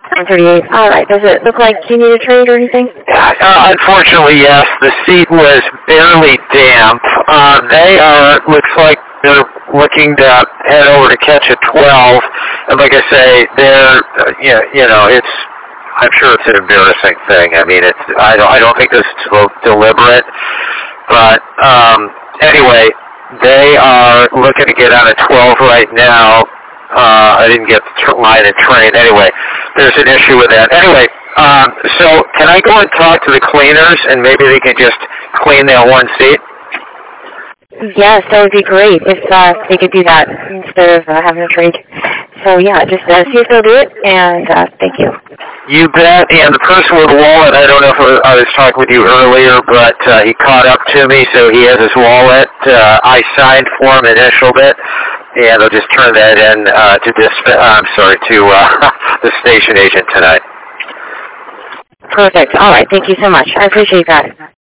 138. All right. Does it look like you need a trade or anything? Unfortunately, yes. The seat was barely damp. Looks like they're looking to head over to catch a 12. And like I say, I'm sure it's an embarrassing thing. I mean, I don't think this is deliberate. But anyway, they are looking to get on a 12 right now. I didn't get the line and train. Anyway, there's an issue with that. Anyway, so can I go and talk to the cleaners and maybe they can just clean that one seat? Yes, that would be great if they could do that instead of having a trade. So yeah, just see if they'll do it, and thank you. You bet. And the person with the wallet, I don't know if I was talking with you earlier, but he caught up to me, so he has his wallet. I signed for him, initialed it, and I'll just turn that in to the station agent tonight. Perfect. All right. Thank you so much. I appreciate that.